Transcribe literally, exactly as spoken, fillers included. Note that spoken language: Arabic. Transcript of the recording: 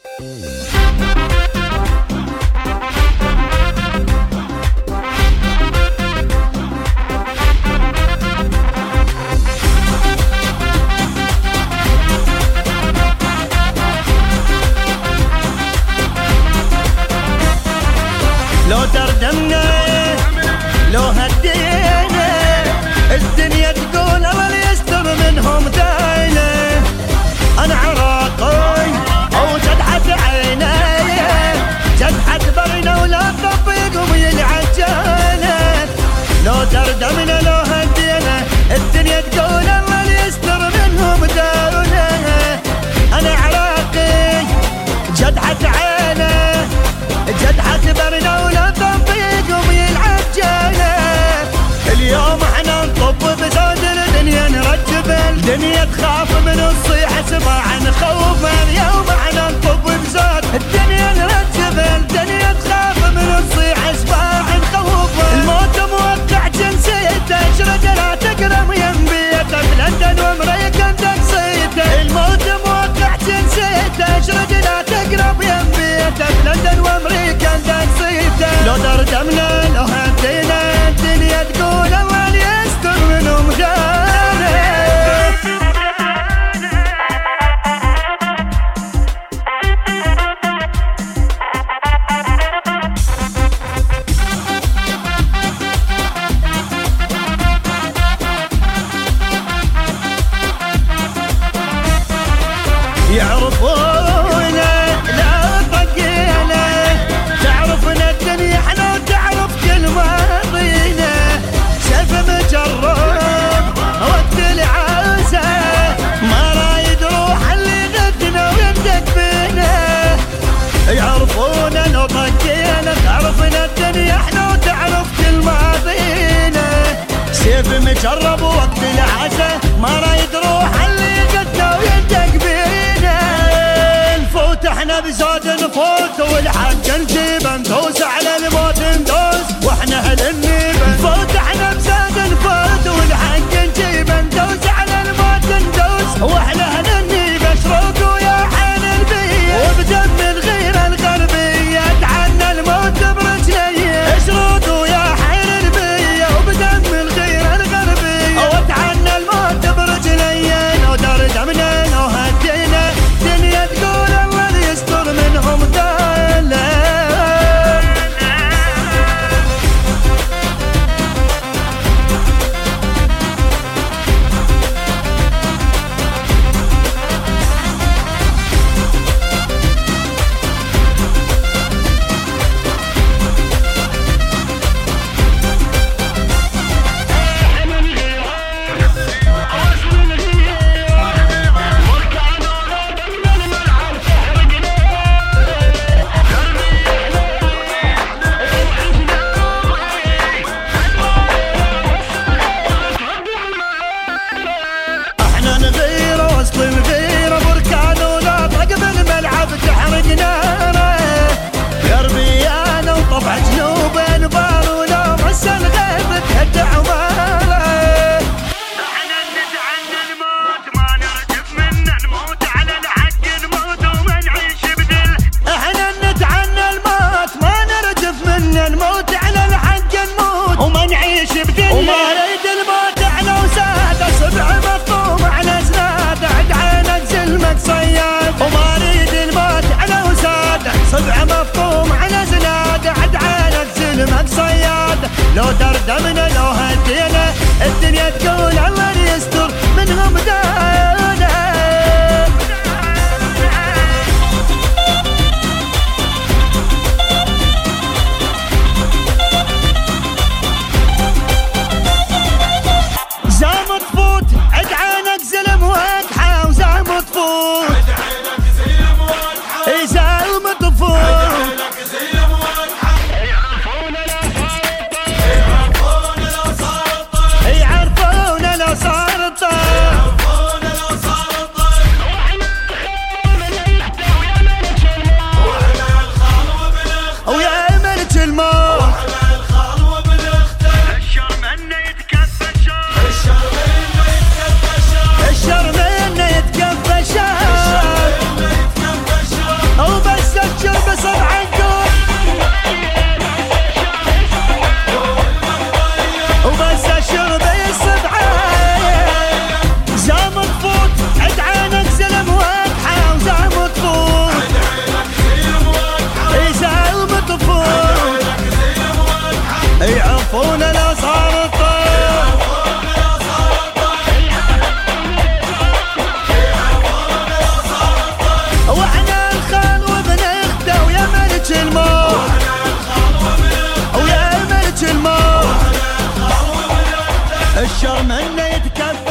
لو تردمنا لو هدينا الدنيا تقول الله يستر منهم داينا. انا عراقي او جدحة عيني جدحة برنا ولا تطبيق ويلعجانا. لو تردمنا لو هدينا الدنيا تقول الله يستر منهم داينا. انا عراقي جدحة عيني جدحة برنا ولا تنطيق ويلعب جانا. اليوم احنا نطب بزود الدنيا نرجب الدنيا تخاف من الصيحة سماع نخوف. اليوم احنا نطب بزود الدنيا نرجب الدنيا تخاف من الصيحة سماع نخوف. الموت موقع جنسيته اشرد لا تقرب ينبيته بلندن وامريكا تقصيته. الموت موقع جنسيته اشرد لا تقرب ينبيته بلندن وامريكا تقصيته. لو تردمنا لو هدينا الدنيا تقول الله يستر منهم دانا. يعرفونا لا طقينا تعرفنا الدنيا احنا وتعرف كل ماضينا. سيف مجرب وقت العازة ما رايد روح اللي غدنا ويندق بينا. يعرفونا لو طقينا تعرفنا الدنيا احنا وتعرف كل ماضينا. سيف مجرب وقت العازة ما رايد روح اللي غدنا ويندق بينا. نفوت احنا بزود نفوت والحق نجيب ندوس على الموت ندوس واحنا اهل النيب. نفوت احنا بزود نفوت والحق نجيب ندوس على الموت ندوس واحنا اهل النيب. اشرقوا يا حين البيت وبدم الغيرة الغربية اتعنى الموت برجلية. اشرقوا يا حين البيت وبدم الغيرة الغربية واتعنى الموت برجلية. لو تردمنا لو هدينا الدنيا تقول الله يستر منهم دانا. لو تردمنا لو هدينا الدنيا تقول الله يستر منهم دانا. زام تفوت عد عينك زلم واضحة وزام تفوت اي زام تفوت يعرفونا لو صارت الشر منه يتكفى